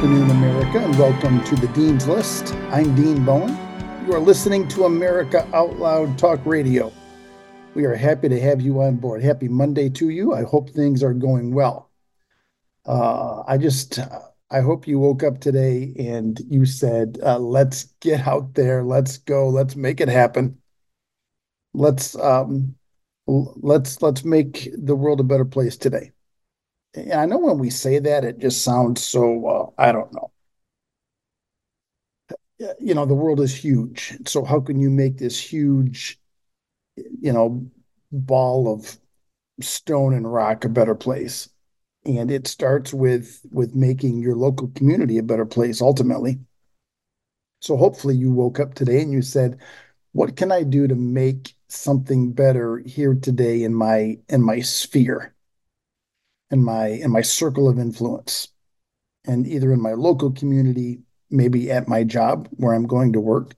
afternoon, America, and welcome to the Dean's List. I'm Dean Bowen. You are listening to America Out Loud Talk Radio. We are happy to have you on board. Happy Monday to you. I hope things are going well. I hope you woke up today and you said, let's get out there, let's go, let's make it happen. Let's let's make the world a better place today. And I know when we say that, it just sounds so, I don't know. The world is huge. So how can you make this huge, you know, ball of stone and rock a better place? And it starts with making your local community a better place ultimately. So hopefully you woke up today and you said, what can I do to make something better here today in my sphere, in my circle of influence, and either in my local community, maybe at my job where I'm going to work.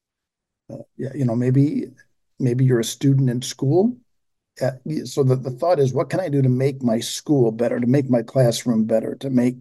Maybe you're a student in school. So the thought is, what can I do to make my school better, to make my classroom better,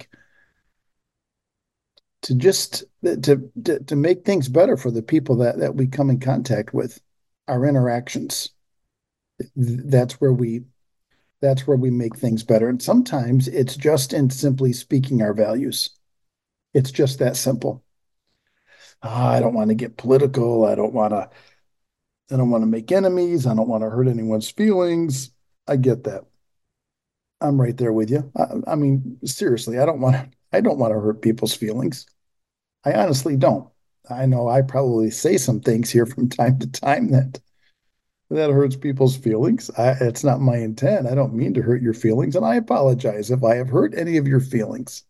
to make things better for the people that we come in contact with, our interactions. That's where we that's where we make things better. And sometimes it's just in simply speaking our values. It's just that simple. I don't want to get political. I don't want to make enemies. I don't want to hurt anyone's feelings. I get that. I'm right there with you. I mean, seriously, I don't want to hurt people's feelings. I honestly don't. I know I probably say some things here from time to time that hurts people's feelings. It's not my intent. I don't mean to hurt your feelings, and I apologize if I have hurt any of your feelings.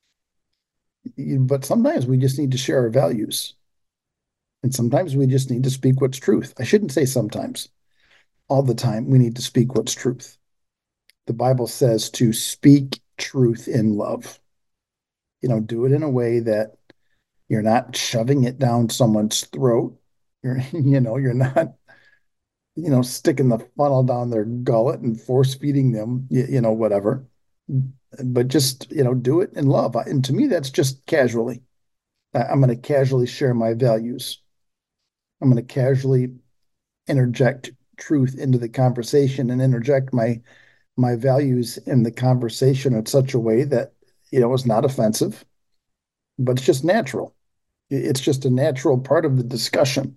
But sometimes we just need to share our values, and sometimes we just need to speak what's truth. I shouldn't say sometimes. All the time, we need to speak what's truth. The Bible says to speak truth in love. Do it in a way that you're not shoving it down someone's throat. You're not, sticking the funnel down their gullet and force feeding them, whatever. But just, do it in love. And to me, that's just casually. I'm going to casually share my values. I'm going to casually interject truth into the conversation and interject my values in the conversation in such a way that is not offensive, but it's just natural. It's just a natural part of the discussion.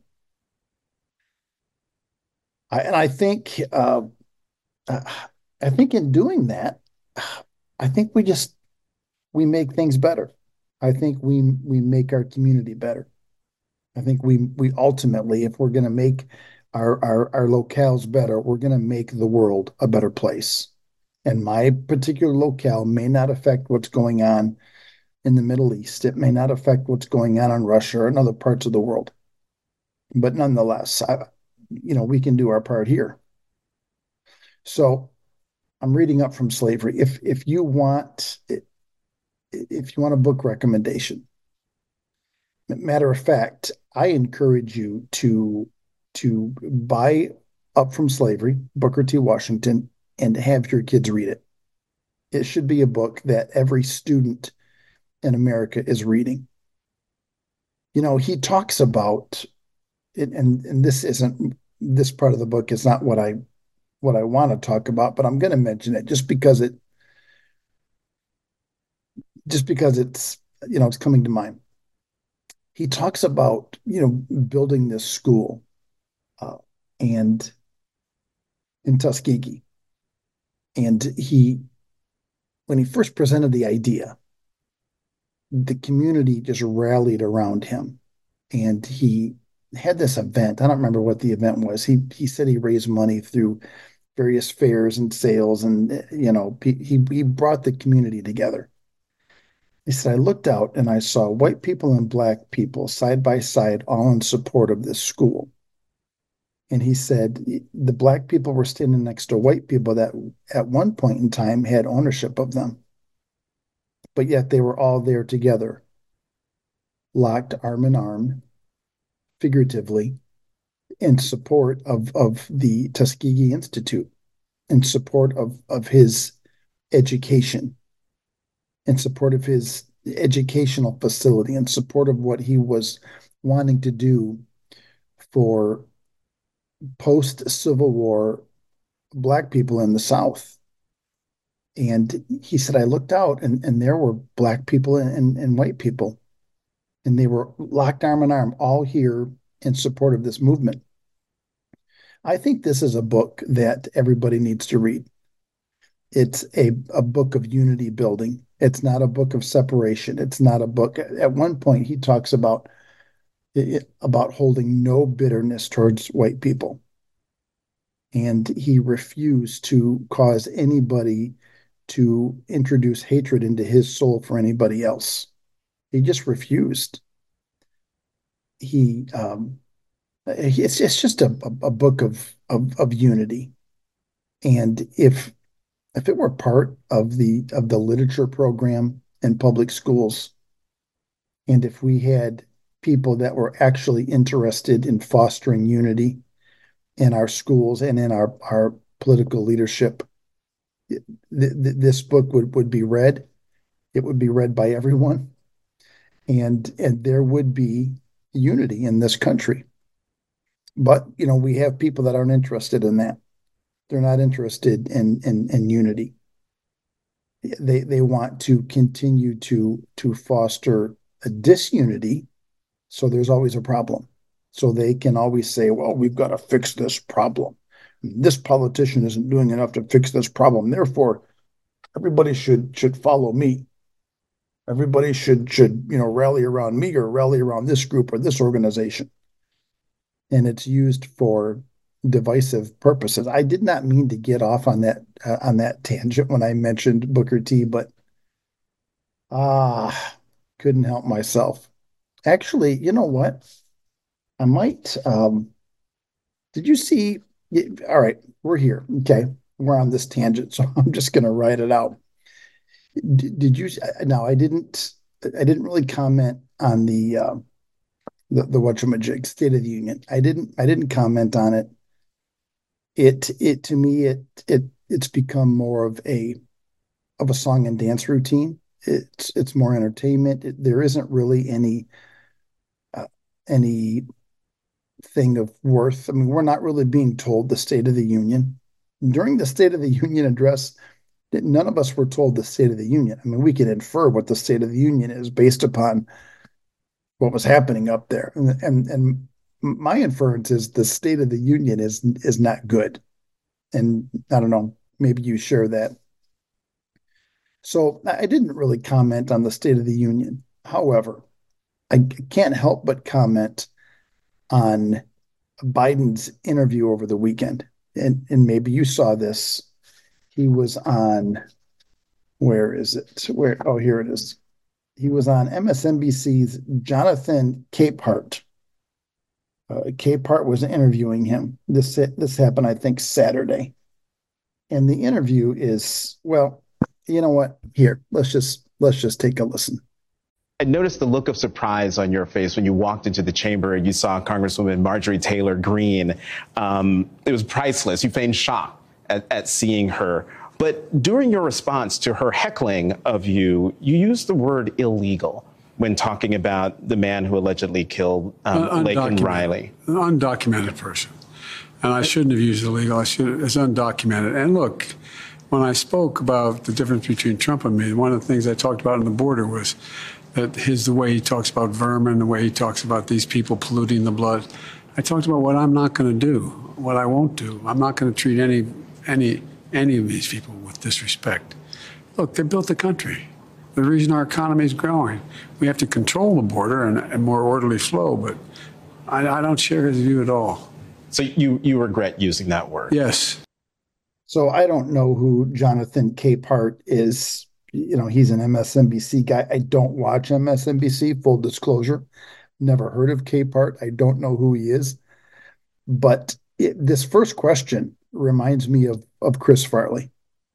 And I think in doing that, I think we make things better. I think we make our community better. I think we ultimately, if we're going to make our locales better, we're going to make the world a better place. And my particular locale may not affect what's going on in the Middle East. It may not affect what's going on in Russia or in other parts of the world. But nonetheless, we can do our part here. So I'm reading up from slavery. If you want a book recommendation, matter of fact, I encourage you to buy Up from Slavery, Booker T. Washington, and have your kids read it. It should be a book that every student in America is reading. He talks about it, and this part of the book is not what I want to talk about, but I'm going to mention it just because it's coming to mind. He talks about building this school and in Tuskegee, and when he first presented the idea, the community just rallied around him, and he had this event. I don't remember what the event was. He said he raised money through various fairs and sales, and he brought the community together. He said, I looked out and I saw white people and black people side by side, all in support of this school. And he said the black people were standing next to white people that at one point in time had ownership of them, but yet they were all there together, locked arm in arm, figuratively, in support of the Tuskegee Institute, in support of his education, in support of his educational facility in support of what he was wanting to do for post-Civil War Black people in the South. And he said, I looked out and there were Black people and white people, and they were locked arm in arm, all here in support of this movement. I think this is a book that everybody needs to read. It's a book of unity building. It's not a book of separation. It's not a book. At one point, he talks about holding no bitterness towards white people. And he refused to cause anybody to introduce hatred into his soul for anybody else. He just refused. He it's just a book of unity. And if it were part of the literature program in public schools, and if we had people that were actually interested in fostering unity in our schools and in our political leadership, this book would be read. It would be read by everyone, and there would be unity in this country. But we have people that aren't interested in that. They're not interested in unity. They want to continue to foster a disunity, so there's always a problem. So they can always say, well, we've got to fix this problem. This politician isn't doing enough to fix this problem. Therefore, everybody should follow me. Everybody should rally around me or rally around this group or this organization. And it's used for divisive purposes. I did not mean to get off on that tangent when I mentioned Booker T, but couldn't help myself. Actually, you know what? I might. Did you see? All right, we're here. Okay, we're on this tangent, so I'm just going to write it out. Did you? No, I didn't. I didn't really comment on the whatchamajig State of the Union. I didn't. I didn't comment on it. It to me it's become more of a song and dance routine. It's more entertainment. There isn't really uh, any thing of worth. I mean, we're not really being told the State of the Union. During the State of the Union address, none of us were told the State of the Union. I mean, we can infer what the State of the Union is based upon what was happening up there. And my inference is the State of the Union is not good. And I don't know, maybe you share that. So I didn't really comment on the State of the Union. However, I can't help but comment on Biden's interview over the weekend. And maybe you saw this. He was on, where is it? Where? Oh, here it is. He was on MSNBC's Jonathan Capehart. Capehart was interviewing him. This happened, I think, Saturday. And the interview is, well, you know what? Here, let's just take a listen. I noticed the look of surprise on your face when you walked into the chamber and you saw Congresswoman Marjorie Taylor Greene. It was priceless. You feigned shock at seeing her. But during your response to her heckling of you, you used the word illegal when talking about the man who allegedly killed Laken Riley. An undocumented person. And I shouldn't have used illegal. It's undocumented. And look, when I spoke about the difference between Trump and me, one of the things I talked about on the border was that the way he talks about vermin, the way he talks about these people polluting the blood. I talked about what I'm not going to do, what I won't do. I'm not going to treat any of these people with disrespect. Look, they built the country. The reason our economy is growing. We have to control the border and more orderly flow, but I don't share his view at all. So you regret using that word? Yes. So I don't know who Jonathan Capehart is. He's an MSNBC guy. I don't watch MSNBC, full disclosure. Never heard of Capehart. I don't know who he is. But this first question reminds me of Chris Farley.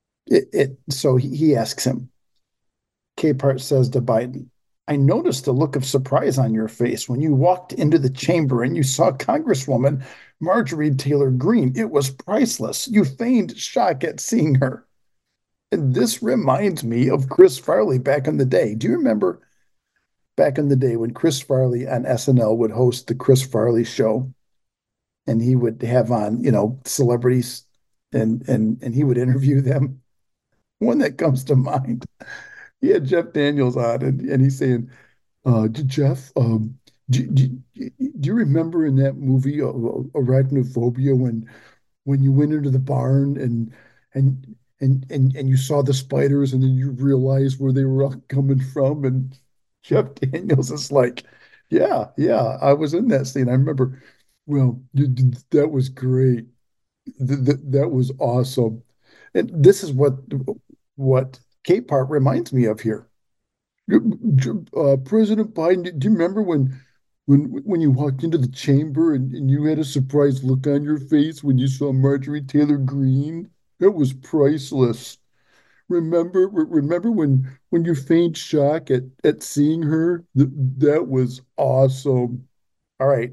So he asks him, Capehart says to Biden, I noticed a look of surprise on your face when you walked into the chamber and you saw Congresswoman Marjorie Taylor Greene. It was priceless. You feigned shock at seeing her. And this reminds me of Chris Farley back in the day. Do you remember back in the day when Chris Farley on SNL would host the Chris Farley show and he would have on, celebrities and he would interview them? One that comes to mind. He had Jeff Daniels on and he's saying, Jeff, do you remember in that movie, Arachnophobia, when you went into the barn and and you saw the spiders and then you realized where they were all coming from? And Jeff Daniels is like, yeah, I was in that scene. I remember. Well, that was great. That was awesome. And this is what Capehart reminds me of here. President Biden, do you remember when you walked into the chamber and you had a surprised look on your face when you saw Marjorie Taylor Greene? It was priceless. Remember when you feigned shock at seeing her? That was awesome. All right,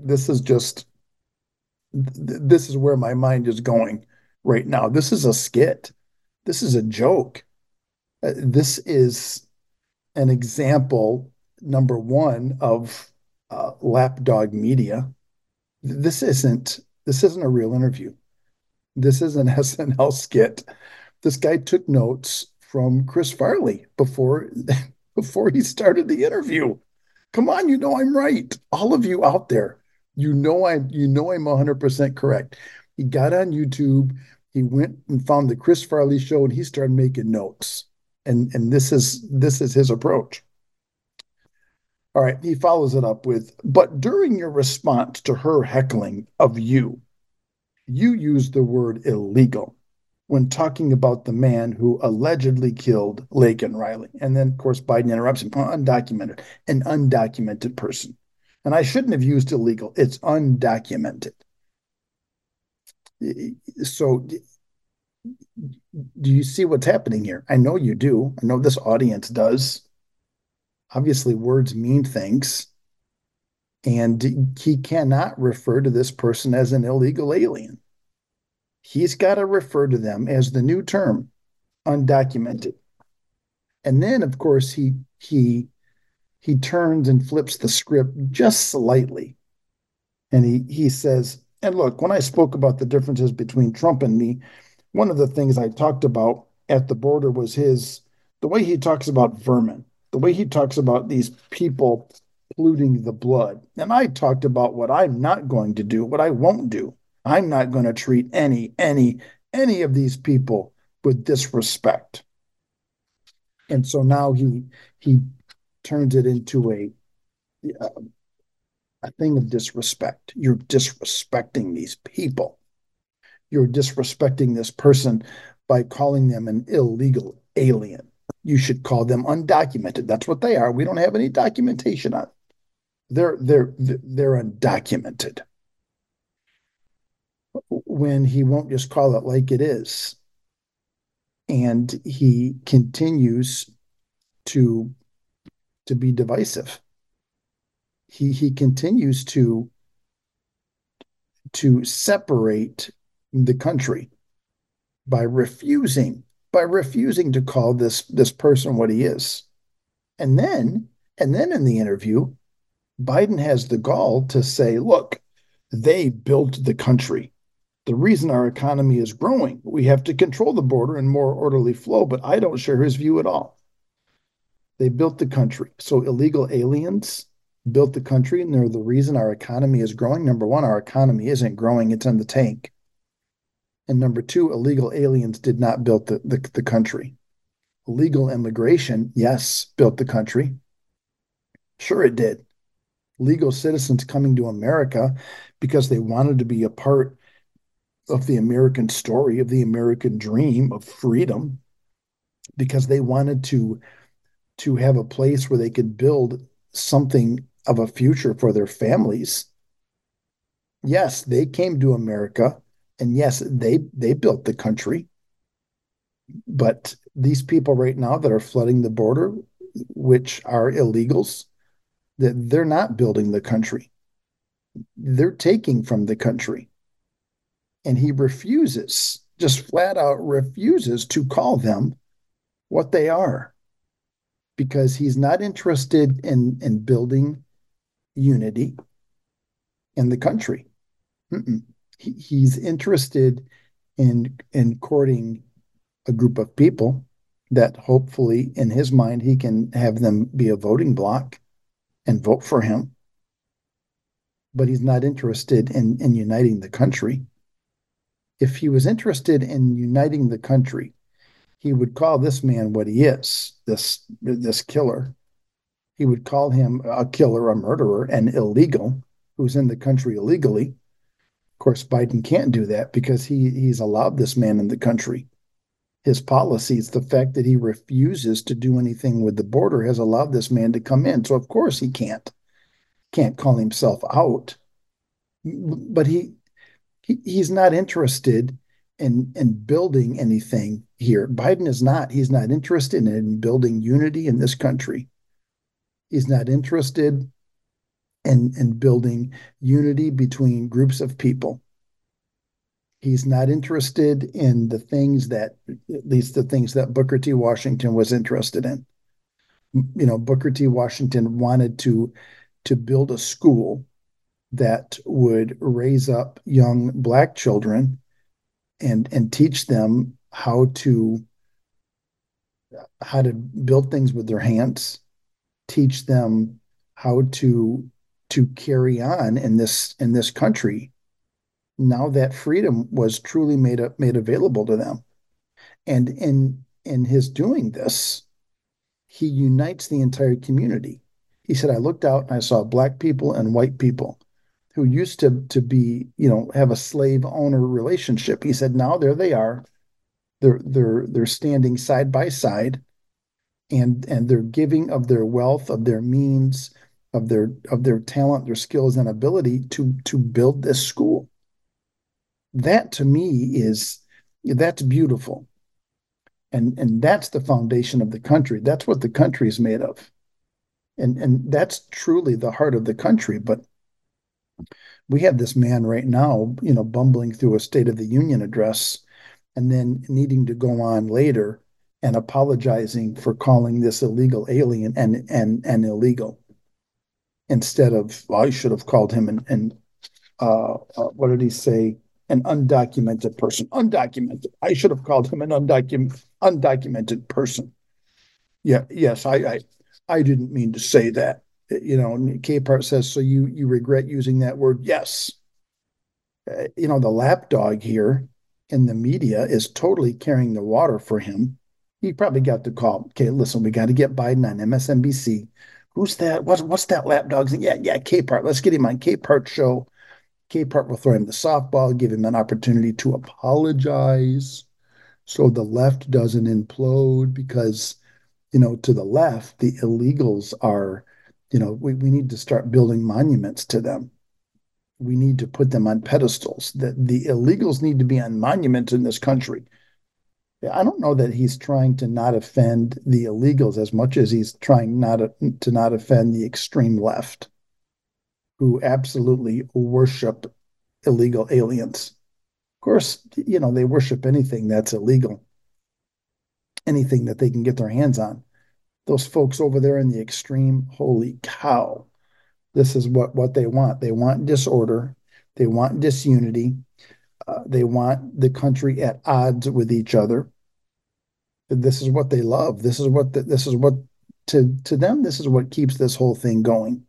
this is where my mind is going right now. This is a skit. This is a joke. This is an example, number one, of lapdog media. This isn't a real interview. This is an SNL skit. This guy took notes from Chris Farley before he started the interview. Come on, I'm right. All of you out there, I'm 100% correct. He got on YouTube, he went and found the Chris Farley show, and he started making notes. And this is his approach. All right, he follows it up with, but during your response to her heckling of you, you used the word illegal when talking about the man who allegedly killed Laken Riley. And then, of course, Biden interrupts him, undocumented, an undocumented person. And I shouldn't have used illegal. It's undocumented. So do you see what's happening here? I know you do. I know this audience does. Obviously, words mean things. And he cannot refer to this person as an illegal alien. He's got to refer to them as the new term, undocumented. And then, of course, he turns and flips the script just slightly. And he says, and look, when I spoke about the differences between Trump and me, one of the things I talked about at the border was the way he talks about vermin, the way he talks about these people polluting the blood. And I talked about what I'm not going to do, what I won't do. I'm not going to treat any of these people with disrespect. And so now he turns it into a thing of disrespect. You're disrespecting these people. You're disrespecting this person by calling them an illegal alien. You should call them undocumented. That's what they are. We don't have any documentation on it. They're undocumented. When he won't just call it like it is. And he continues to be divisive. He continues to separate the country by refusing to call this person what he is. And then in the interview, Biden has the gall to say, look, they built the country. The reason our economy is growing, we have to control the border and more orderly flow, but I don't share his view at all. They built the country. So illegal aliens built the country, and they're the reason our economy is growing. Number one, our economy isn't growing, it's in the tank. And number two, illegal aliens did not build the country. Legal immigration, yes, built the country. Sure, it did. Legal citizens coming to America because they wanted to be a part of the American story, of the American dream of freedom, because they wanted to have a place where they could build something of a future for their families. Yes, they came to America, and yes, they built the country. But these people right now that are flooding the border, which are illegals, that they're not building the country. They're taking from the country. And he refuses, just flat out refuses to call them what they are, because he's not interested in building unity in the country. Mm-mm. He's interested in courting a group of people that hopefully, in his mind, he can have them be a voting bloc and vote for him. But he's not interested in uniting the country. If he was interested in uniting the country, he would call this man what he is, this killer. He would call him a killer, a murderer, an illegal who's in the country illegally. Of course, Biden can't do that because he's allowed this man in the country. His policies, the fact that he refuses to do anything with the border has allowed this man to come in. So of course he can't call himself out. But he's not interested in building anything here. Biden is not. He's not interested in building unity in this country. He's not interested in building unity between groups of people. He's not interested in the things that, at least the things that Booker T. Washington was interested in. You know, Booker T. Washington wanted to build a school that would raise up young black children and teach them how to build things with their hands, teach them how to carry on in this country now that freedom was truly made available to them. And in his doing this, he unites the entire community. He said, I looked out and I saw black people and white people who used to be, have a slave owner relationship. He said, now there they are. They're standing side by side, and they're giving of their wealth, of their means, of their talent, their skills and ability to build this school. That to me that's beautiful. And that's the foundation of the country. That's what the country is made of. And that's truly the heart of the country. But we have this man right now, bumbling through a State of the Union address and then needing to go on later and apologizing for calling this illegal alien and illegal instead of, well, I should have called him what did he say? An undocumented person. Undocumented. I should have called him an undocumented person. Yeah, yes, I didn't mean to say that. Capehart says, so you regret using that word? Yes. The lapdog here in the media is totally carrying the water for him. He probably got the call. Okay, listen, we got to get Biden on MSNBC. Who's that? What's that lapdog? Yeah, Capehart. Let's get him on Capehart's show. Capehart will throw him the softball, give him an opportunity to apologize so the left doesn't implode because, to the left, the illegals are, we need to start building monuments to them. We need to put them on pedestals. The illegals need to be on monuments in this country. I don't know that he's trying to not offend the illegals as much as he's trying to not offend the extreme left, who absolutely worship illegal aliens. Of course, they worship anything that's illegal, anything that they can get their hands on. Those folks over there in the extreme, holy cow, this is what they want. They want disorder. They want disunity. They want the country at odds with each other. This is what they love. This is what to them, this is what keeps this whole thing going.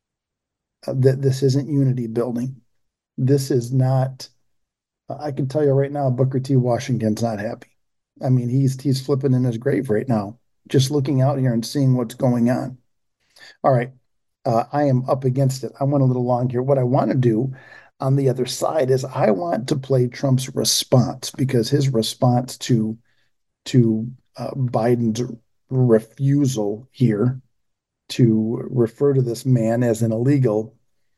That this isn't unity building. This is not. I can tell you right now, Booker T. Washington's not happy. I mean, he's flipping in his grave right now, just looking out here and seeing what's going on. All right, I am up against it. I went a little long here. What I want to do on the other side is I want to play Trump's response, because his response to Biden's refusal here to refer to this man as an illegal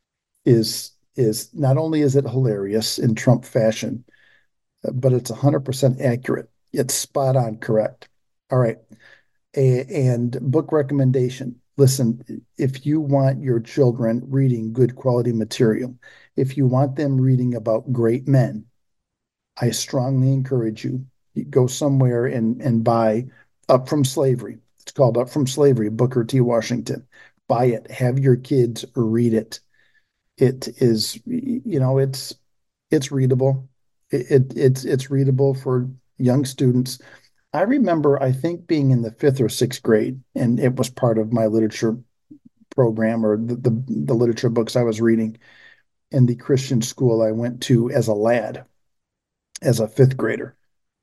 is not only is it hilarious in Trump fashion, but it's 100% accurate. It's spot on correct. All right. And book recommendation. Listen, if you want your children reading good quality material, if you want them reading about great men, I strongly encourage you go somewhere and buy Up from Slavery. It's called Up from Slavery, Booker T. Washington. Buy it. Have your kids read it. It is, it's readable. It's readable for young students. I remember, I think, being in the fifth or sixth grade, and it was part of my literature program or the literature books I was reading in the Christian school I went to as a lad, as a fifth grader.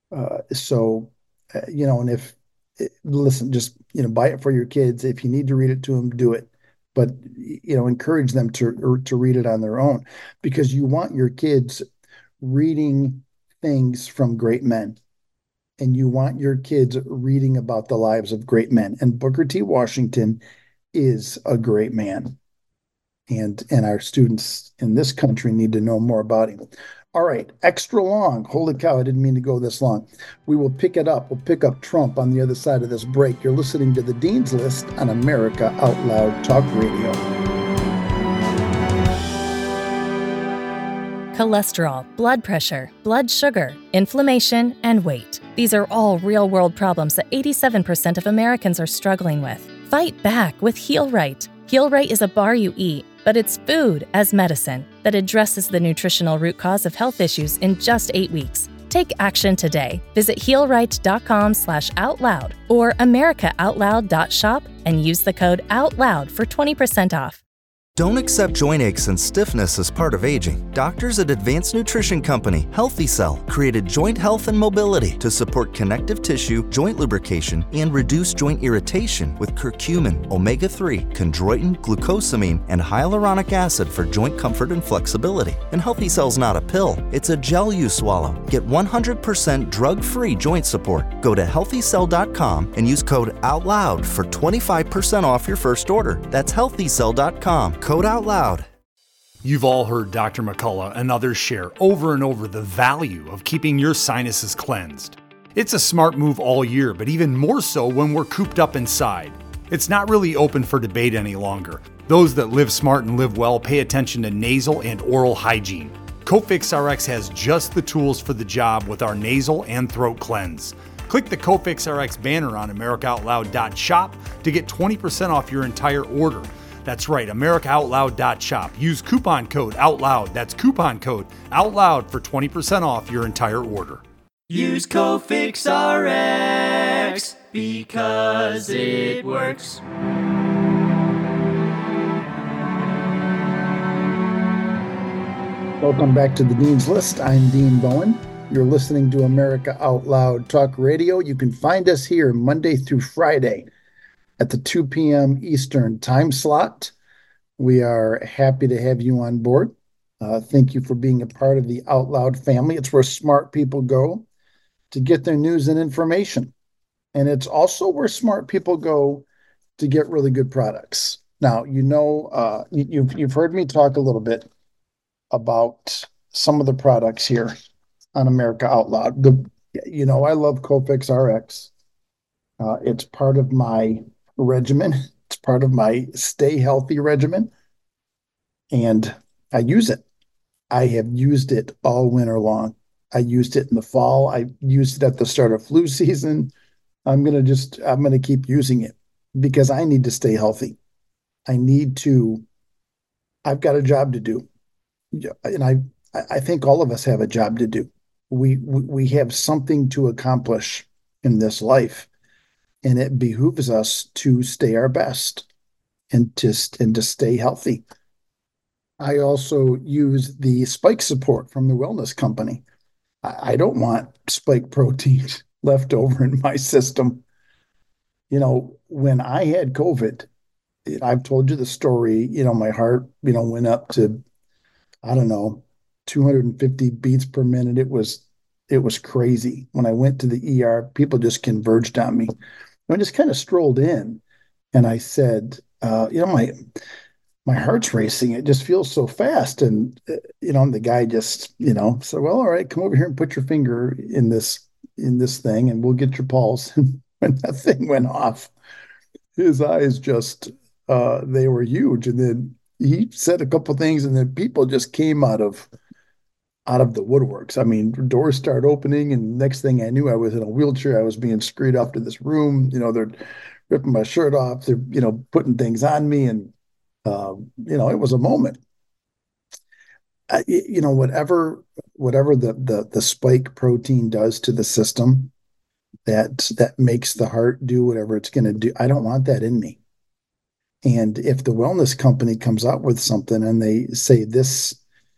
And if listen, just buy it for your kids. If you need to read it to them, do it. But encourage them to read it on their own, because you want your kids reading things from great men, and you want your kids reading about the lives of great men. And Booker T. Washington is a great man, and our students in this country need to know more about him. All right, extra long. Holy cow, I didn't mean to go this long. We will pick it up. We'll pick up Trump on the other side of this break. You're listening to the Dean's List on America Out Loud Talk Radio. Cholesterol, blood pressure, blood sugar, inflammation, and weight. These are all real-world problems that 87% of Americans are struggling with. Fight back with HealRight. HealRight is a bar you eat, but it's food as medicine that addresses the nutritional root cause of health issues in just 8 weeks. Take action today. Visit healright.com/outloud or americaoutloud.shop and use the code OUTLOUD for 20% off. Don't accept joint aches and stiffness as part of aging. Doctors at Advanced Nutrition Company, Healthy Cell, created joint health and mobility to support connective tissue, joint lubrication, and reduce joint irritation with curcumin, omega-3, chondroitin, glucosamine, and hyaluronic acid for joint comfort and flexibility. And Healthy Cell's not a pill, it's a gel you swallow. Get 100% drug-free joint support. Go to healthycell.com and use code OUTLOUD for 25% off your first order. That's healthycell.com. Code OUTLOUD. You've all heard Dr. McCullough and others share over and over the value of keeping your sinuses cleansed. It's a smart move all year, but even more so when we're cooped up inside. It's not really open for debate any longer. Those that live smart and live well pay attention to nasal and oral hygiene. Cofix RX has just the tools for the job with our nasal and throat cleanse. Click the Cofix RX banner on americaoutloud.shop to get 20% off your entire order. That's right, americaoutloud.shop. Use coupon code OUTLOUD. That's coupon code OUTLOUD for 20% off your entire order. Use Cofix RX because it works. Welcome back to the Dean's List. I'm Dean Bowen. You're listening to America Out Loud Talk Radio. You can find us here Monday through Friday at the 2 p.m. Eastern time slot. We are happy to have you on board. Thank you for being a part of the Out Loud family. It's where smart people go to get their news and information. And it's also where smart people go to get really good products. Now, you've heard me talk a little bit about some of the products here on America Out Loud. I love Cofix RX. It's part of my regimen. It's part of my stay healthy regimen, and I use it. I have used it all winter long. I used it in the fall. I used it at the start of flu season. I'm going to keep using it because I need to stay healthy. I've got a job to do. And I think all of us have a job to do. We have something to accomplish in this life. And it behooves us to stay our best and to stay healthy. I also use the spike support from the Wellness Company. I don't want spike proteins left over in my system. When I had COVID, I've told you the story, my heart, went up to, 250 beats per minute. It was crazy. When I went to the ER, people just converged on me. I just kind of strolled in and I said, my heart's racing. It just feels so fast. And, the guy just, said, well, all right, come over here and put your finger in this thing and we'll get your pulse. And when that thing went off, his eyes just, they were huge. And then he said a couple of things and then people just came out of out of the woodworks. I mean, doors start opening, and next thing I knew, I was in a wheelchair. I was being scurried off to this room. They're ripping my shirt off. They're, putting things on me, and it was a moment. Whatever the spike protein does to the system, that makes the heart do whatever it's going to do. I don't want that in me. And if the wellness company comes out with something and they say this,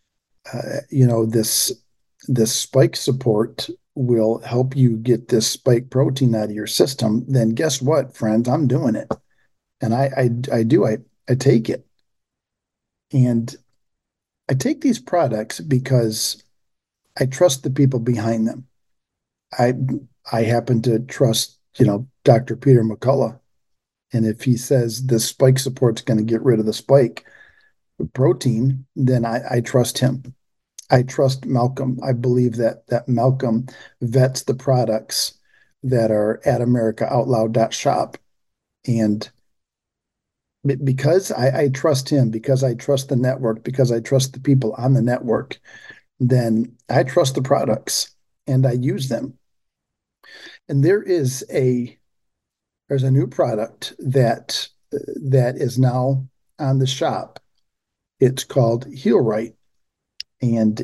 this spike support will help you get this spike protein out of your system, then guess what, friends? I'm doing it, and I take it, and I take these products because I trust the people behind them. I I happen to trust, Dr. Peter McCullough. And if he says the spike support's going to get rid of the spike protein, then I trust him. I trust Malcolm. I believe that Malcolm vets the products that are at AmericaOutloud.shop. And because I trust him, because I trust the network, because I trust the people on the network, then I trust the products and I use them. And there's a new product that is now on the shop. It's called Heal Right, and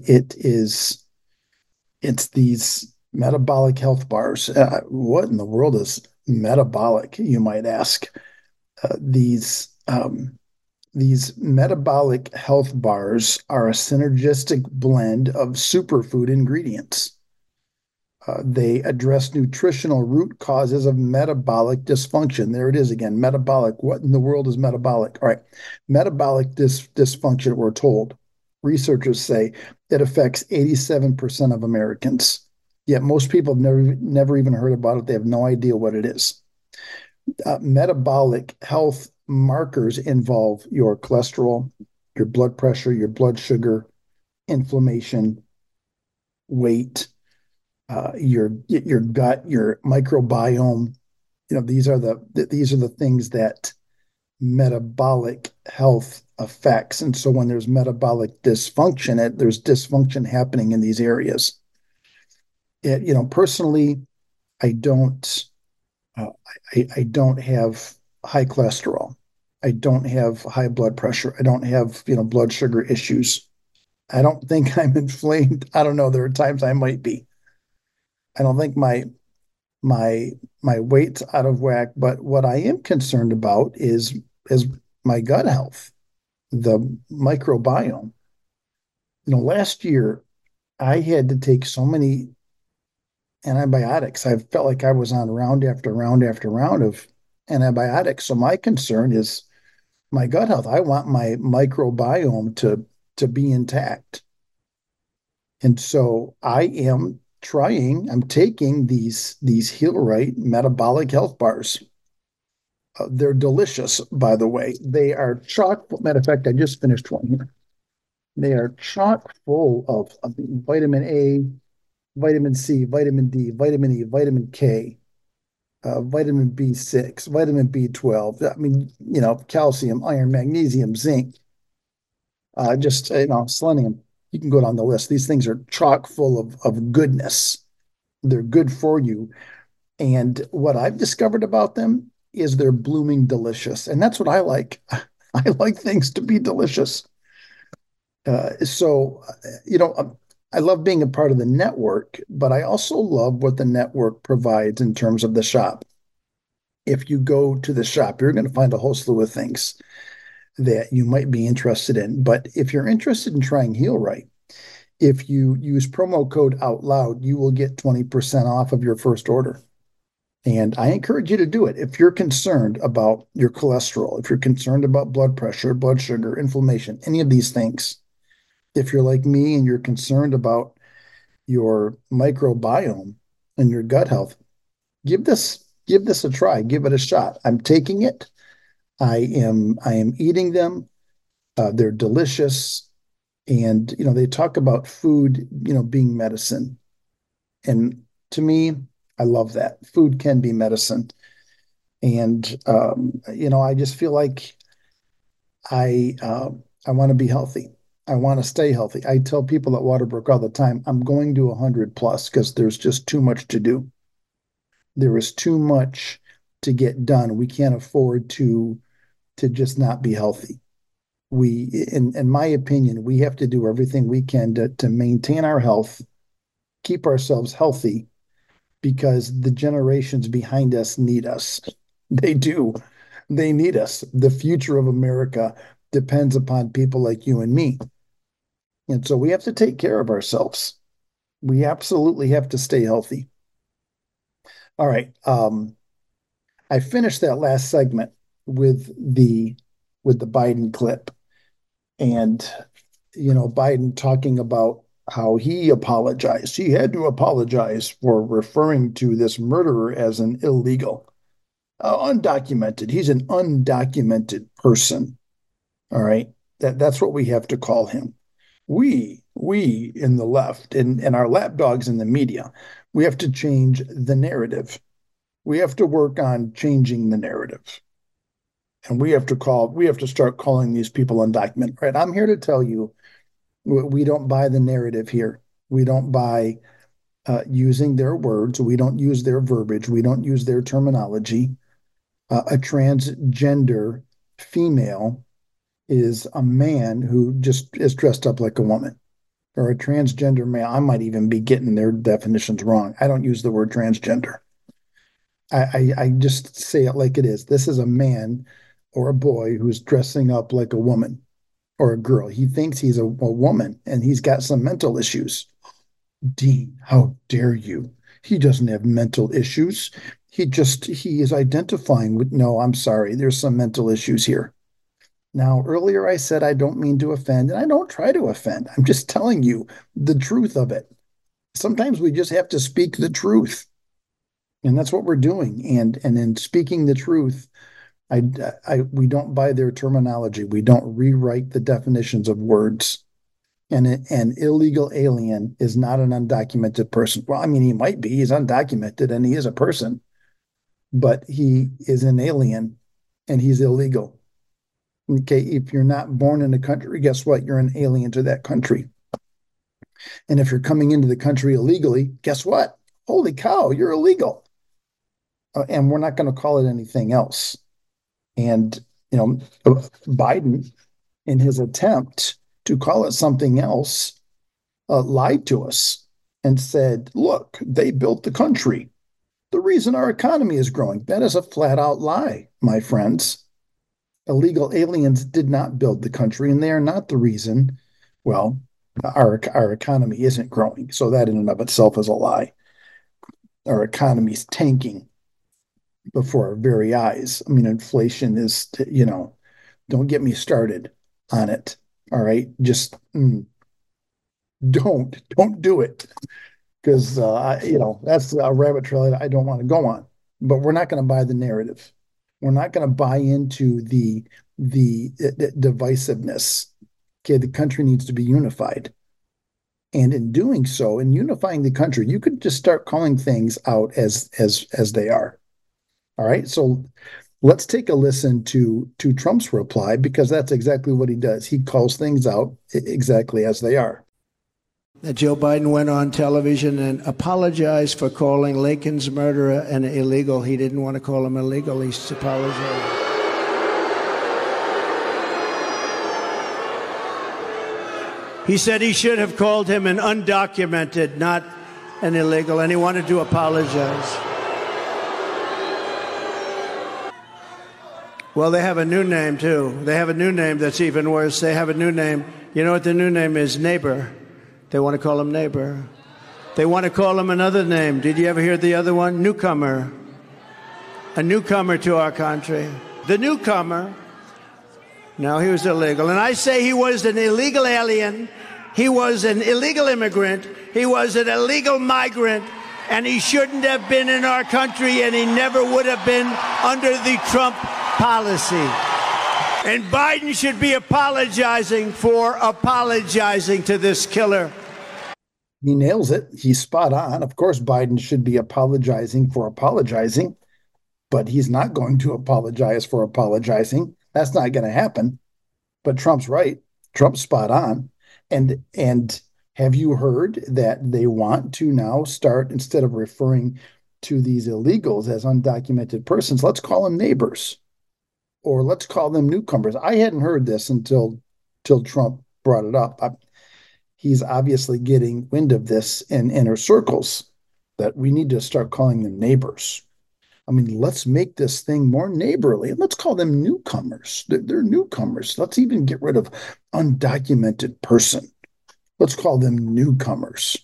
it's these metabolic health bars. What in the world is metabolic, you might ask? These metabolic health bars are a synergistic blend of superfood ingredients. They address nutritional root causes of metabolic dysfunction. There it is again, metabolic. What in the world is metabolic? All right, metabolic dysfunction, we're told. Researchers say it affects 87% of Americans. Yet most people have never even heard about it. They have no idea what it is. Metabolic health markers involve your cholesterol, your blood pressure, your blood sugar, inflammation, weight, your gut, your microbiome. These are the things that metabolic health affects. And so when there's metabolic dysfunction, there's dysfunction happening in these areas. Personally, I don't I don't have high cholesterol. I don't have high blood pressure. I don't have, blood sugar issues. I don't think I'm inflamed. I don't know. There are times I might be. I don't think my weight's out of whack, but what I am concerned about is my gut health, the microbiome. Last year I had to take so many antibiotics. I felt like I was on round after round after round of antibiotics. So my concern is my gut health. I want my microbiome to be intact. And so I'm taking these Heal Right metabolic health bars. They're delicious, by the way. They are chock. Matter of fact, I just finished one here. They are chock full of vitamin A, vitamin C, vitamin D, vitamin E, vitamin K, vitamin B6, vitamin B12. I mean, calcium, iron, magnesium, zinc, selenium. You can go down the list. These things are chock full of goodness. They're good for you. And what I've discovered about them is they're blooming delicious. And that's what I like. I like things to be delicious. So, I love being a part of the network, but I also love what the network provides in terms of the shop. If you go to the shop, you're going to find a whole slew of things that you might be interested in. But if you're interested in trying Heal Right, if you use promo code OUTLOUD, you will get 20% off of your first order. And I encourage you to do it. If you're concerned about your cholesterol, if you're concerned about blood pressure, blood sugar, inflammation, any of these things, if you're like me and you're concerned about your microbiome and your gut health, give this a try. Give it a shot. I'm taking it. I am eating them. They're delicious. And, they talk about food, being medicine. And to me, I love that. Food can be medicine. And, I just feel like I want to be healthy. I want to stay healthy. I tell people at Waterbrook all the time, I'm going to 100 plus because there's just too much to do. There is too much to get done. We can't afford to just not be healthy. In my opinion, we have to do everything we can to maintain our health, keep ourselves healthy, because the generations behind us need us. They do. They need us. The future of America depends upon people like you and me. And so we have to take care of ourselves. We absolutely have to stay healthy. All right. I finished that last segment with the Biden clip, and Biden talking about how he apologized. He had to apologize for referring to this murderer as an illegal, undocumented. He's an undocumented person. All right, that's what we have to call him. We in the left and our lapdogs in the media, we have to change the narrative. We have to work on changing the narrative. And we have to start calling these people undocumented. Right? I'm here to tell you, we don't buy the narrative here. We don't buy using their words. We don't use their verbiage. We don't use their terminology. A transgender female is a man who just is dressed up like a woman, or a transgender male. I might even be getting their definitions wrong. I don't use the word transgender. I just say it like it is. This is a man or a boy who's dressing up like a woman or a girl. He thinks he's a woman, and he's got some mental issues. Dean, how dare you? He doesn't have mental issues. He is identifying with, no, I'm sorry, there's some mental issues here. Now, earlier I said I don't mean to offend, and I don't try to offend. I'm just telling you the truth of it. Sometimes we just have to speak the truth. And that's what we're doing. And in speaking the truth, we don't buy their terminology. We don't rewrite the definitions of words. And an illegal alien is not an undocumented person. Well, I mean, he might be. He's undocumented and he is a person, but he is an alien and he's illegal. Okay, if you're not born in a country, guess what? You're an alien to that country. And if you're coming into the country illegally, guess what? Holy cow, you're illegal. And we're not going to call it anything else. And, Biden, in his attempt to call it something else, lied to us and said, look, they built the country. The reason our economy is growing. That is a flat out lie, my friends. Illegal aliens did not build the country, and they are not the reason, well, our economy isn't growing. So that in and of itself is a lie. Our economy is tanking before our very eyes. I mean, inflation is, don't get me started on it. All right. Just don't do it. Because, that's a rabbit trail that I don't want to go on. But we're not going to buy the narrative. We're not going to buy into the divisiveness. Okay. The country needs to be unified. And in doing so, in unifying the country, you could just start calling things out as they are. All right, so let's take a listen to Trump's reply, because that's exactly what he does. He calls things out exactly as they are. That Joe Biden went on television and apologized for calling Lincoln's murderer an illegal. He didn't want to call him illegal. He apologized. He said he should have called him an undocumented, not an illegal, and he wanted to apologize. Well, they have a new name, too. They have a new name that's even worse. They have a new name. You know what the new name is? Neighbor. They want to call him neighbor. They want to call him another name. Did you ever hear the other one? Newcomer. A newcomer to our country. The newcomer. No, he was illegal. And I say he was an illegal alien. He was an illegal immigrant. He was an illegal migrant. And he shouldn't have been in our country, and he never would have been under the Trump policy. And Biden should be apologizing for apologizing to this killer. He nails it. He's spot on. Of course, Biden should be apologizing for apologizing, but he's not going to apologize for apologizing. That's not going to happen. But Trump's right. Trump's spot on. And have you heard that they want to now start, instead of referring to these illegals as undocumented persons, let's call them neighbors, or let's call them newcomers. I hadn't heard this until Trump brought it up. He's obviously getting wind of this in inner circles, that we need to start calling them neighbors. I mean, let's make this thing more neighborly. Let's call them newcomers. They're newcomers. Let's even get rid of undocumented person. Let's call them newcomers.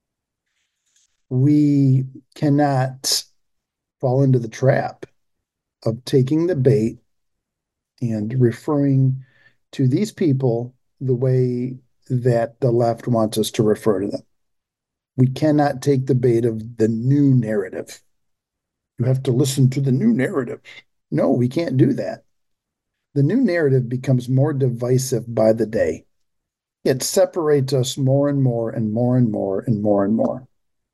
We cannot fall into the trap of taking the bait and referring to these people the way that the left wants us to refer to them. We cannot take the bait of the new narrative. You have to listen to the new narrative. No, we can't do that. The new narrative becomes more divisive by the day. It separates us more and more and more and more and more and more.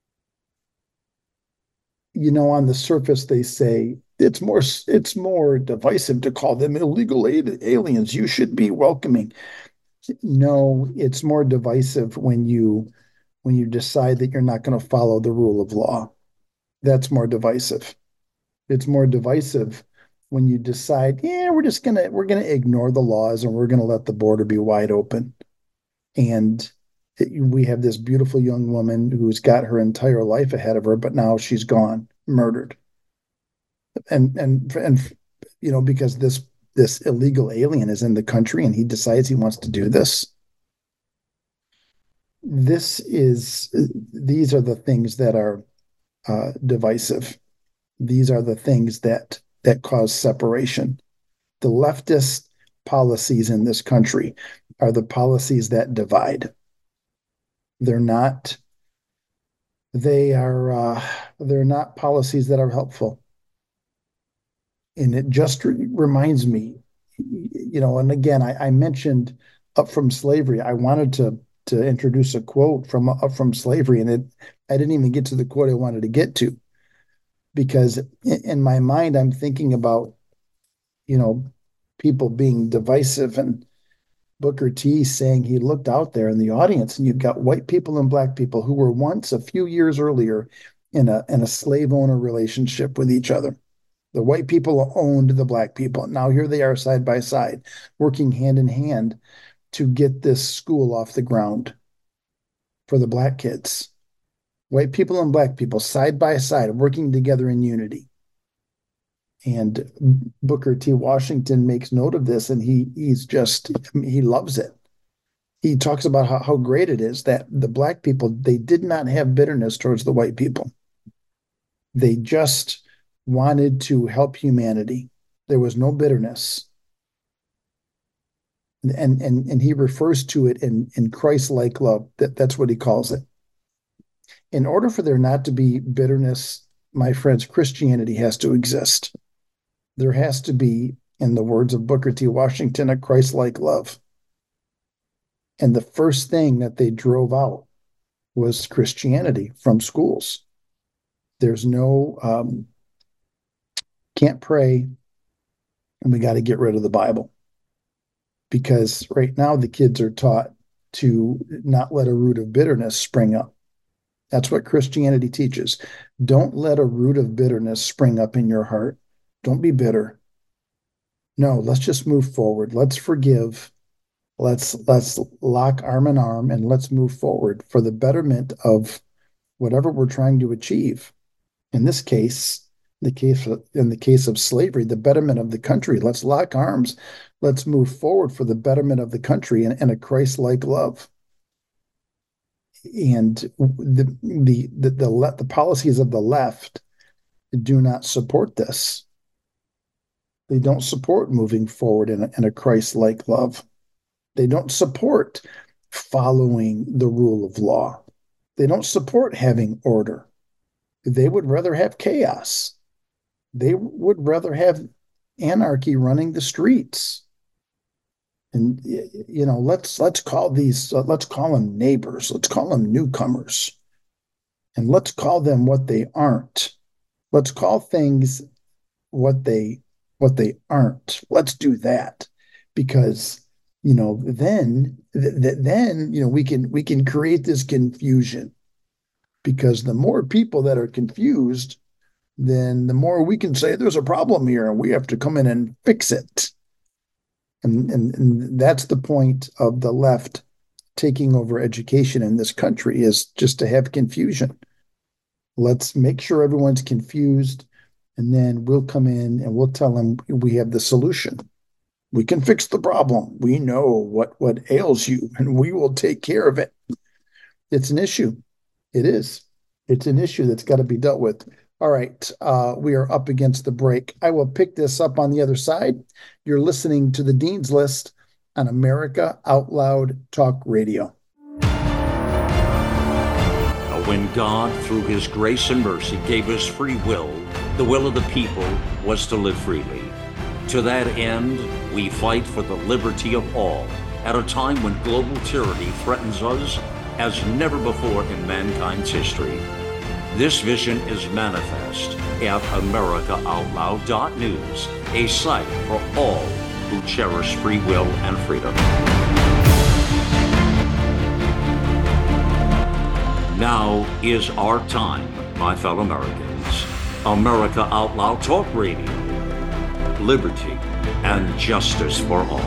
You know, on the surface, they say it's more divisive to call them illegal aliens. You should be welcoming. No, it's more divisive when you decide that you're not going to follow the rule of law. That's more divisive. It's more divisive when you decide, yeah, we're gonna ignore the laws and we're gonna let the border be wide open. And we have this beautiful young woman who's got her entire life ahead of her, but now she's gone, murdered. And you know, because this illegal alien is in the country and he decides he wants to do this. These are the things that are divisive. These are the things that cause separation. The leftist policies in this country are the policies that divide. They're not policies that are helpful. And it just reminds me, you know, and again, I mentioned Up From Slavery. I wanted to introduce a quote from Up From Slavery, and I didn't even get to the quote I wanted to get to, because in my mind, I'm thinking about, you know, people being divisive, and Booker T saying he looked out there in the audience and you've got white people and black people who were once, a few years earlier, in a slave owner relationship with each other. The white people owned the black people. Now here they are side by side, working hand in hand to get this school off the ground for the black kids. White people and black people side by side, working together in unity. And Booker T. Washington makes note of this, and he loves it. He talks about how great it is that the black people, they did not have bitterness towards the white people. They just wanted to help humanity. There was no bitterness. And he refers to it in Christ-like love. That's what he calls it. In order for there not to be bitterness, my friends, Christianity has to exist. There has to be, in the words of Booker T. Washington, a Christ-like love. And the first thing that they drove out was Christianity from schools. There's no, can't pray, and we got to get rid of the Bible. Because right now the kids are taught to not let a root of bitterness spring up. That's what Christianity teaches. Don't let a root of bitterness spring up in your heart. Don't be bitter. No, let's just move forward. Let's forgive. Let's lock arm in arm and let's move forward for the betterment of whatever we're trying to achieve. In this case, in the case of slavery, the betterment of the country. Let's lock arms. Let's move forward for the betterment of the country and a Christ-like love. And the policies of the left do not support this. They don't support moving forward in a Christ-like love. They don't support following the rule of law. They don't support having order. They would rather have chaos. They would rather have anarchy running the streets. And you know, let's call them neighbors. Let's call them newcomers, and let's call them what they aren't. Let's call things what they aren't. Let's do that, because then we can create this confusion, because the more people that are confused, then the more we can say there's a problem here and we have to come in and fix it. And that's the point of the left taking over education in this country, is just to have confusion. Let's make sure everyone's confused, and then we'll come in and we'll tell them we have the solution. We can fix the problem. We know what ails you, and we will take care of it. It's an issue. It is. It's an issue that's got to be dealt with. All right, we are up against the break. I will pick this up on the other side. You're listening to the Dean's List on America Out Loud Talk Radio. When God, through his grace and mercy, gave us free will, the will of the people was to live freely. To that end, we fight for the liberty of all at a time when global tyranny threatens us as never before in mankind's history. This vision is manifest at AmericaOutloud.news, a site for all who cherish free will and freedom. Now is our time, my fellow Americans. America Out Loud Talk Radio. Liberty and justice for all.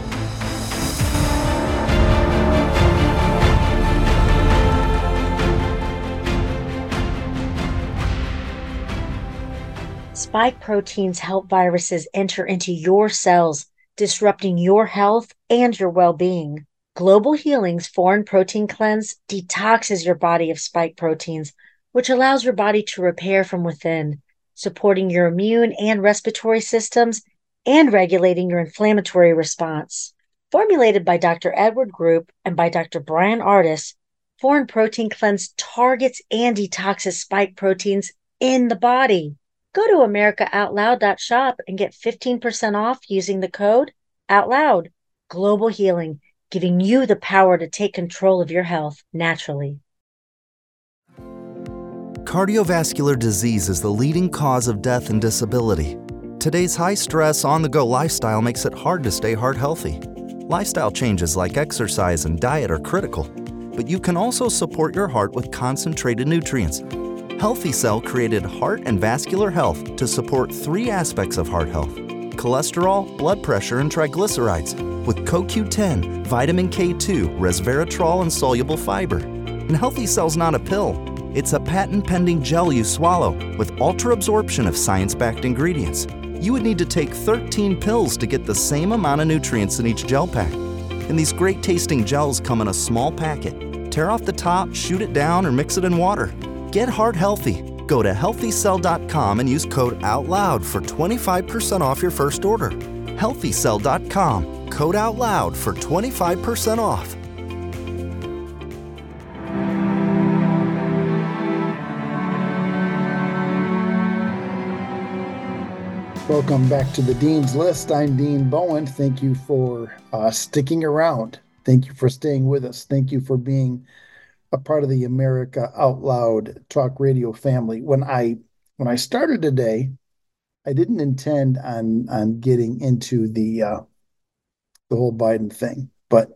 Spike proteins help viruses enter into your cells, disrupting your health and your well-being. Global Healing's Foreign Protein Cleanse detoxes your body of spike proteins, which allows your body to repair from within, supporting your immune and respiratory systems and regulating your inflammatory response. Formulated by Dr. Edward Group and by Dr. Brian Ardis, Foreign Protein Cleanse targets and detoxes spike proteins in the body. Go to AmericaOutloud.shop and get 15% off using the code OUTLOUD. Global Healing, giving you the power to take control of your health naturally. Cardiovascular disease is the leading cause of death and disability. Today's high-stress, on-the-go lifestyle makes it hard to stay heart healthy. Lifestyle changes like exercise and diet are critical, but you can also support your heart with concentrated nutrients. Healthy Cell created Heart and Vascular Health to support 3 aspects of heart health: cholesterol, blood pressure, and triglycerides, with CoQ10, vitamin K2, resveratrol, and soluble fiber. And Healthy Cell's not a pill. It's a patent-pending gel you swallow with ultra-absorption of science-backed ingredients. You would need to take 13 pills to get the same amount of nutrients in each gel pack. And these great-tasting gels come in a small packet. Tear off the top, shoot it down, or mix it in water. Get heart healthy. Go to HealthyCell.com and use code OUTLOUD for 25% off your first order. HealthyCell.com, code OUTLOUD for 25% off. Welcome back to the Dean's List. I'm Dean Bowen. Thank you for sticking around. Thank you for staying with us. Thank you for being a part of the America Out Loud Talk Radio family. When I started today, I didn't intend on getting into the whole Biden thing, but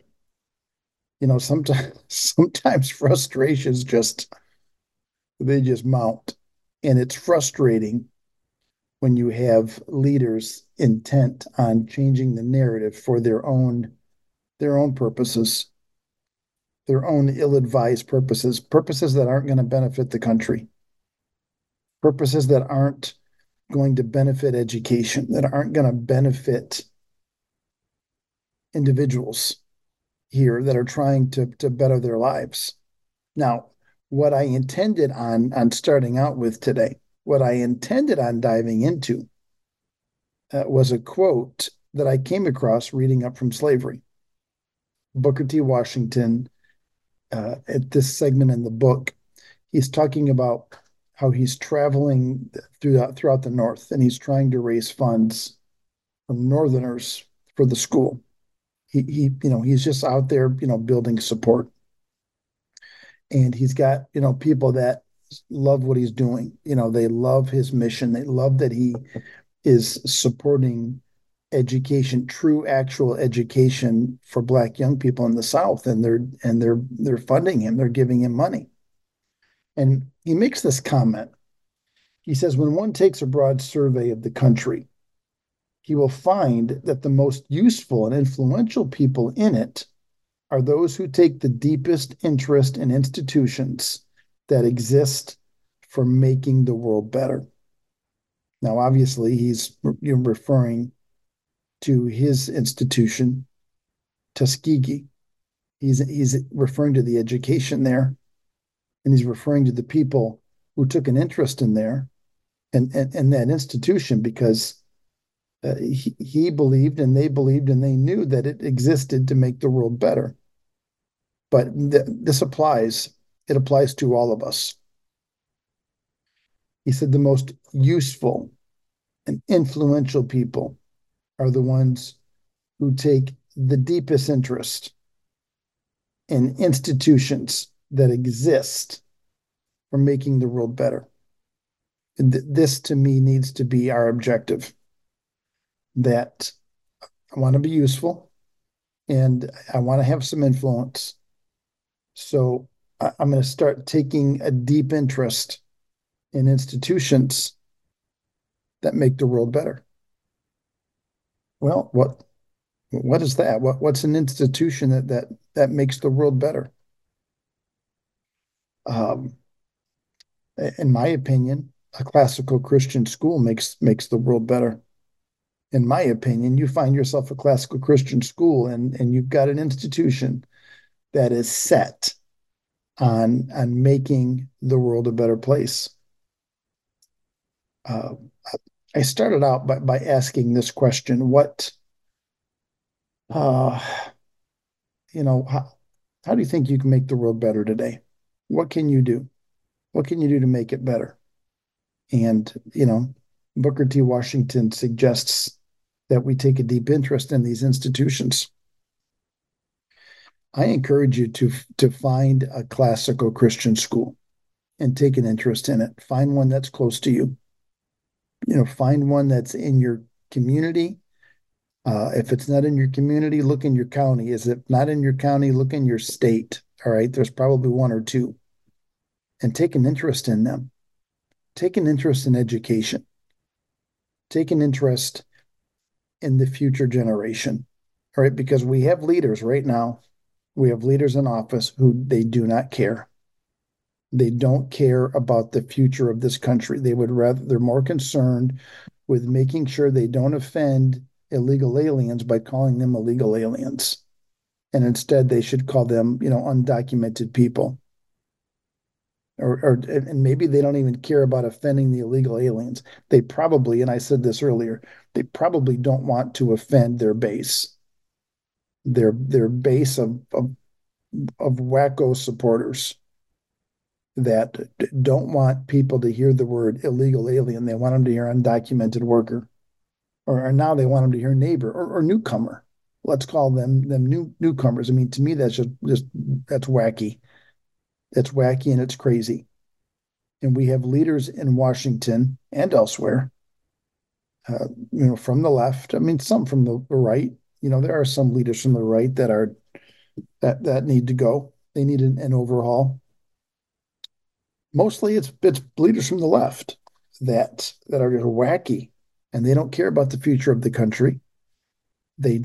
sometimes frustrations just mount, and it's frustrating when you have leaders intent on changing the narrative for their own purposes, their own ill-advised purposes that aren't going to benefit the country, purposes that aren't going to benefit education, that aren't going to benefit individuals here that are trying to better their lives. Now, what I intended on starting out with today, what I intended on diving into was a quote that I came across reading up from slavery. Booker T. Washington, at this segment in the book, he's talking about how he's traveling throughout the North, and he's trying to raise funds from Northerners for the school. He's just out there, building support. And he's got, people that love what he's doing. They love his mission. They love that he is supporting education, true actual education for Black young people in the South, and they're funding him, they're giving him money. And he makes this comment. He says, when one takes a broad survey of the country, he will find that the most useful and influential people in it are those who take the deepest interest in institutions that exist for making the world better. Now, obviously, he's referring to his institution, Tuskegee. He's referring to the education there, and he's referring to the people who took an interest in there and that institution because he believed and they believed and they knew that it existed to make the world better. But this applies. It applies to all of us. He said the most useful and influential people are the ones who take the deepest interest in institutions that exist for making the world better. This, to me, needs to be our objective. That I want to be useful and I want to have some influence. So I'm going to start taking a deep interest in institutions that make the world better. Well, what is that? What's an institution that makes the world better? In my opinion, a classical Christian school makes the world better. In my opinion, you find yourself a classical Christian school and you've got an institution that is set on making the world a better place. I started out by asking this question: how do you think you can make the world better today? What can you do? What can you do to make it better? And, Booker T. Washington suggests that we take a deep interest in these institutions. I encourage you to find a classical Christian school and take an interest in it. Find one that's close to you. Find one that's in your community. If it's not in your community, look in your county. Is it not in your county? Look in your state. All right, there's probably one or two. And take an interest in them. Take an interest in education. Take an interest in the future generation. All right, because we have leaders right now. We have leaders in office who they do not care. They don't care about the future of this country. They're more concerned with making sure they don't offend illegal aliens by calling them illegal aliens. And instead they should call them, undocumented people. And maybe they don't even care about offending the illegal aliens. They probably, and I said this earlier, they probably don't want to offend their base. Their base of wacko supporters that don't want people to hear the word illegal alien. They want them to hear undocumented worker, or now they want them to hear neighbor or newcomer. Let's call them newcomers. I mean, to me, that's just that's wacky. That's wacky and it's crazy. And we have leaders in Washington and elsewhere, from the left. I mean, some from the right. There are some leaders from the right that need to go. They need an overhaul. Mostly it's leaders from the left that are just wacky and they don't care about the future of the country. They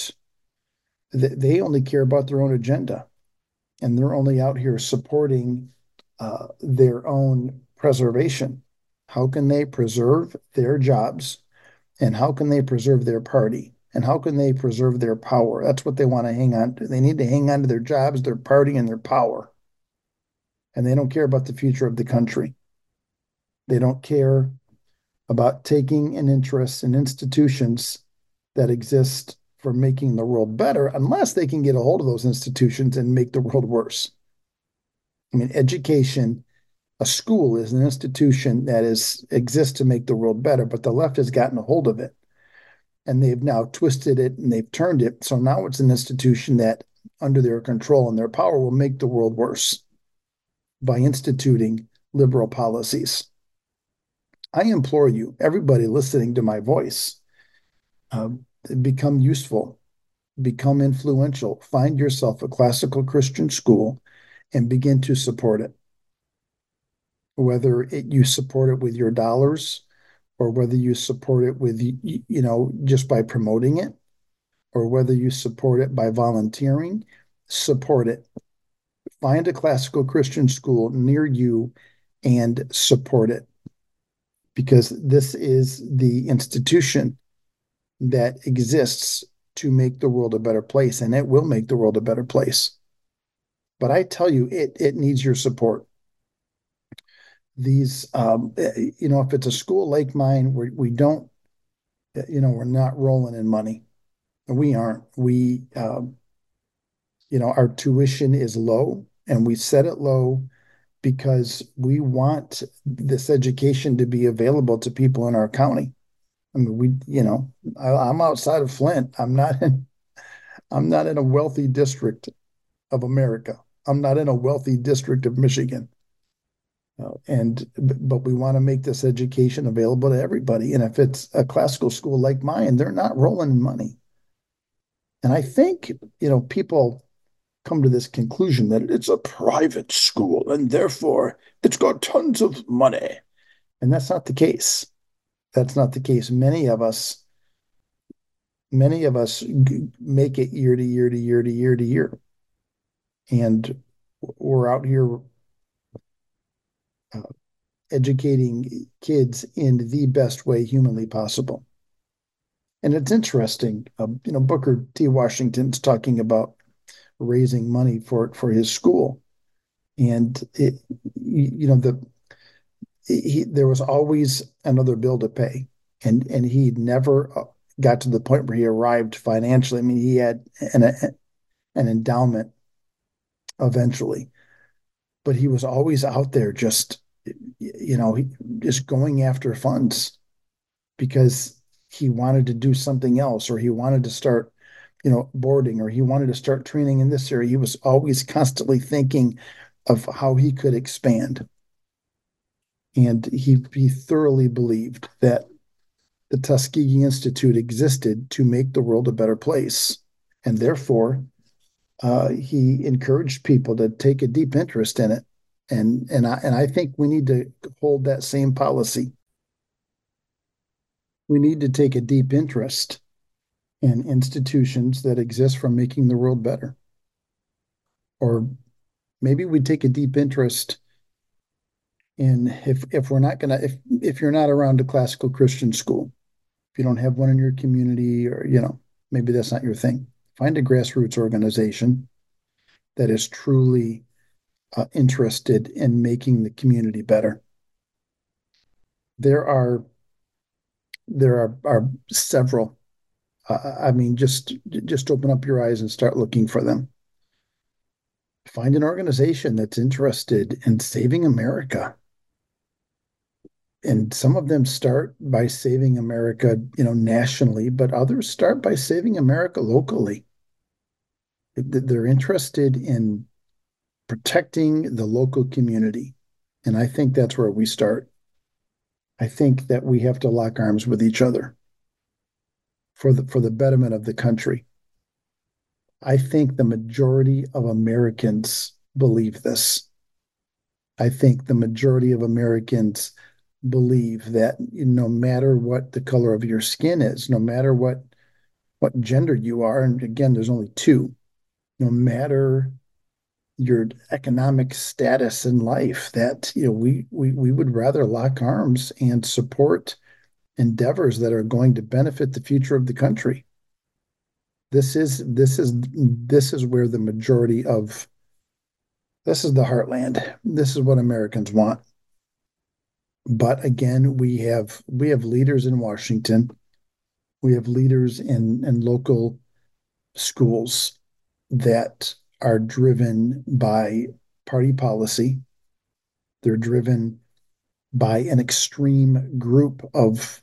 only care about their own agenda, and they're only out here supporting their own preservation. How can they preserve their jobs, and how can they preserve their party, and how can they preserve their power? That's what they want to hang on to. They need to hang on to their jobs, their party, and their power. And they don't care about the future of the country. They don't care about taking an interest in institutions that exist for making the world better, unless they can get a hold of those institutions and make the world worse. I mean, education, a school is an institution that exists to make the world better, but the left has gotten a hold of it. And they've now twisted it and they've turned it. So now it's an institution that, under their control and their power, will make the world worse by instituting liberal policies. I implore you, everybody listening to my voice, become useful, become influential, find yourself a classical Christian school and begin to support it. Whether you support it with your dollars or whether you support it with, just by promoting it, or whether you support it by volunteering, support it. Find a classical Christian school near you and support it, because this is the institution that exists to make the world a better place, and it will make the world a better place. But I tell you, it needs your support. These, if it's a school like mine, we don't, we're not rolling in money. We aren't. Our tuition is low, and we set it low because we want this education to be available to people in our county. I mean, I'm outside of Flint. I'm not in a wealthy district of America. I'm not in a wealthy district of Michigan. But we want to make this education available to everybody. And if it's a classical school like mine, they're not rolling in money. And I think, people come to this conclusion that it's a private school and therefore it's got tons of money. And that's not the case. That's not the case. Many of us make it year to year to year to year to year. And we're out here educating kids in the best way humanly possible. And it's interesting, Booker T. Washington's talking about raising money for his school. And there was always another bill to pay. And he never got to the point where he arrived financially. I mean, he had an endowment eventually, but he was always out there just going after funds because he wanted to do something else, or he wanted to start, boarding, or he wanted to start training in this area. He was always constantly thinking of how he could expand. And he thoroughly believed that the Tuskegee Institute existed to make the world a better place. And therefore, he encouraged people to take a deep interest in it. And I think we need to hold that same policy. We need to take a deep interest in institutions that exist for making the world better. Or maybe we take a deep interest in if we're not gonna if you're not around a classical Christian school, if you don't have one in your community, or maybe that's not your thing, find a grassroots organization that is truly interested in making the community better. There are several. Just open up your eyes and start looking for them. Find an organization that's interested in saving America. And some of them start by saving America, nationally, but others start by saving America locally. They're interested in protecting the local community. And I think that's where we start. I think that we have to lock arms with each other for the betterment of the country. I think the majority of Americans believe this. I think the majority of Americans believe that no matter what the color of your skin is, no matter what gender you are, and again, there's only two, no matter your economic status in life, that we would rather lock arms and support endeavors that are going to benefit the future of the country. This is where the majority of this is the heartland. This is what Americans want. But again, we have leaders in Washington. We have leaders in local schools that are driven by party policy. They're driven by an extreme group of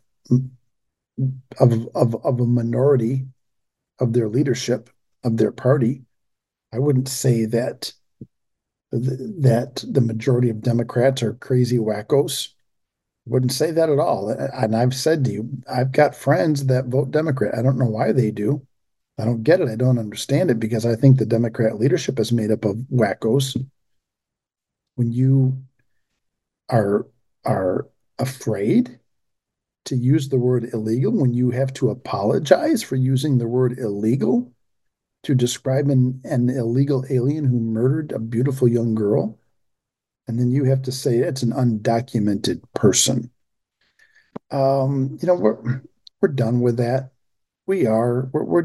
a minority of their leadership of their party. I wouldn't say that the majority of Democrats are crazy wackos. Wouldn't say that at all. And I've said to you, I've got friends that vote Democrat. I don't know why they do. I don't get it. I don't understand it because I think the Democrat leadership is made up of wackos. When you are are afraid to use the word illegal, when you have to apologize for using the word illegal to describe an illegal alien who murdered a beautiful young girl, and then you have to say it's an undocumented person. We're done with that. We are.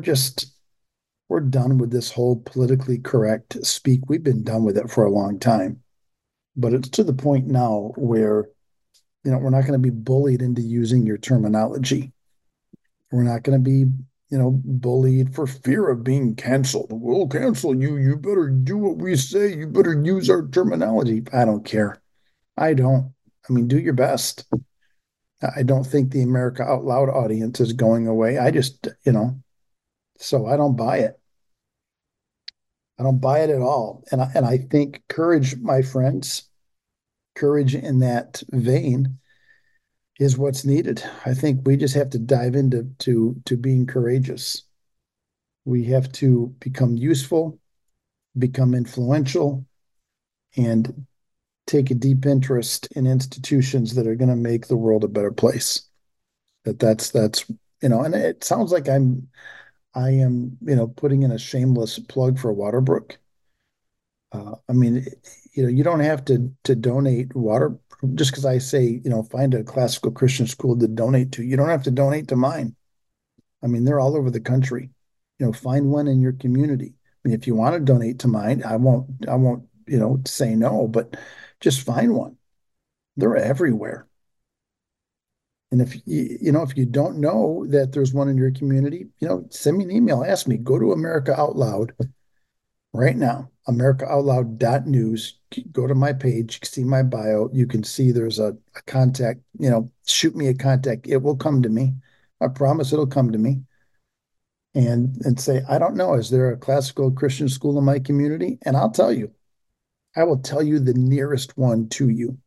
We're done with this whole politically correct speak. We've been done with it for a long time. But it's to the point now where, we're not going to be bullied into using your terminology. We're not going to be, bullied for fear of being canceled. We'll cancel you. You better do what we say. You better use our terminology. I don't care. I don't. I mean, do your best. I don't think the America Out Loud audience is going away. I just, so I don't buy it. I don't buy it at all. And I think courage, my friends, courage in that vein is what's needed. I think we just have to dive into to being courageous. We have to become useful, become influential, and take a deep interest in institutions that are going to make the world a better place. That's and it sounds like I am putting in a shameless plug for Waterbrook. I mean, you don't have to donate water just because I say, find a classical Christian school to donate to. You don't have to donate to mine. I mean, they're all over the country. Find one in your community. I mean, if you want to donate to mine, I won't, say no, but just find one. They're everywhere. And if you don't know that there's one in your community, send me an email, ask me, go to America Out Loud right now, americaoutloud.news. Go to my page, see my bio. You can see there's a contact, shoot me a contact. It will come to me. I promise it'll come to me. And say, I don't know, is there a classical Christian school in my community? And I'll tell you. I will tell you the nearest one to you.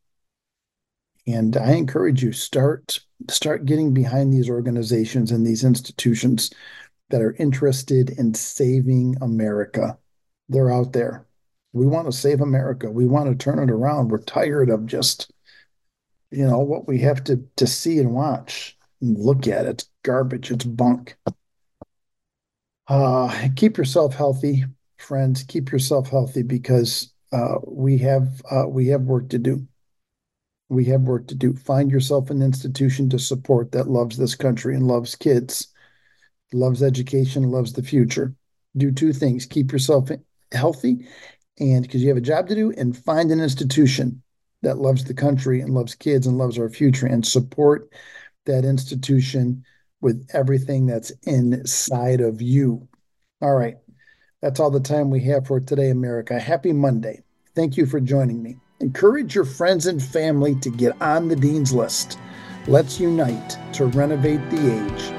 And I encourage you, start getting behind these organizations and these institutions that are interested in saving America. They're out there. We want to save America. We want to turn it around. We're tired of just, what we have to see and watch and look at. It's garbage. It's bunk. Keep yourself healthy, friends. Keep yourself healthy because we have work to do. We have work to do. Find yourself an institution to support that loves this country and loves kids, loves education, loves the future. Do two things. Keep yourself healthy, and because you have a job to do, and find an institution that loves the country and loves kids and loves our future, and support that institution with everything that's inside of you. All right. That's all the time we have for today, America. Happy Monday. Thank you for joining me. Encourage your friends and family to get on the Dean's List. Let's unite to renovate the age